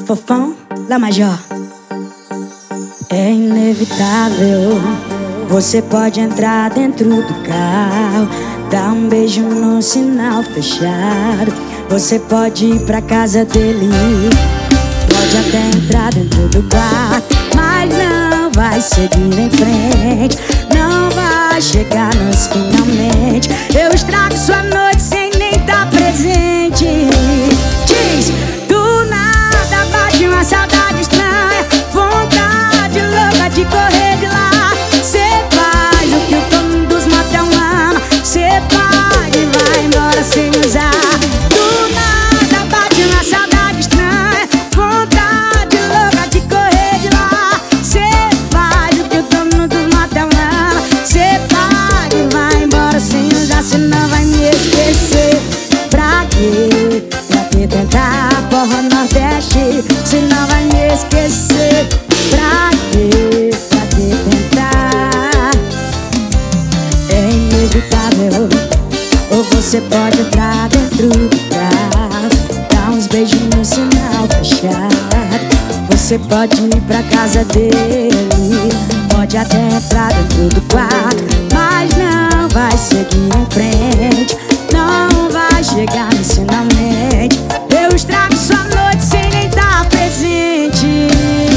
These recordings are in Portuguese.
Fofão, Lá Major. É inevitável, você pode entrar dentro do carro, dar um beijo no sinal fechado. Você pode ir pra casa dele, pode até entrar dentro do quarto, mas não vai seguir em frente, não vai chegar nos finalmente. Eu estrago sua noite sem nem estar presente. Diz, do nada bate uma saudade estranha, vontade louca de correr de lá. Cê faz o que o dono dos motel ama, cê paga e vai embora sem usar. Do nada bate uma saudade estranha, vontade louca de correr de lá. Cê faz o que o dono dos motel ama, cê paga e vai embora sem usar. Senão vai me esquecer. Pra quê? Pra que tentar porra Nordeste? Senão vai me esquecer. Pra quê? Pra que tentar? É inevitável, ou você pode entrar dentro do carro, dar uns beijos no sinal fechado. Você pode ir pra casa dele, pode até entrar dentro do quarto, mas não vai seguir em frente, não vai chegar no finalmente. Eu estrago sua noite sem nem estar presente.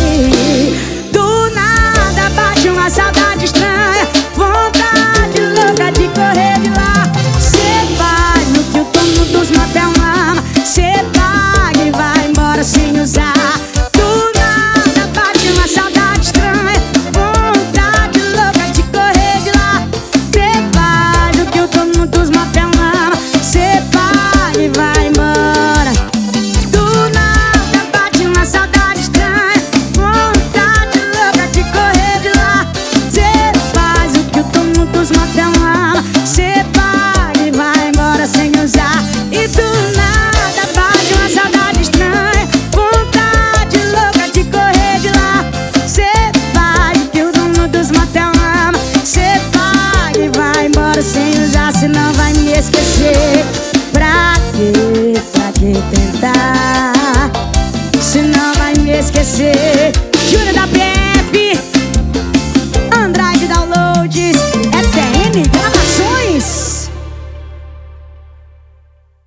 Do nada bate uma saudade estranha, vontade louca de correr de lá. Cê faz o que o dono dos motel ama, cê paga e vai embora sem usar. Do nada bate uma saudade estranha, vontade louca de correr de lá. Cê faz o que o dono dos motel ama, cê paga e vai embora. Do nada bate uma saudade estranha, vontade louca de correr de lá. Cê faz o que o dono dos motel ama, cê paga e vai embora sem usar. E do nada bate uma saudade estranha, vontade louca de correr de lá. Cê faz o que o dono dos motel ama, cê paga e vai embora sem usar. Senão vai me esquecer. Pra quê? Pra que tentar? Senão vai me esquecer. Júnior da PF.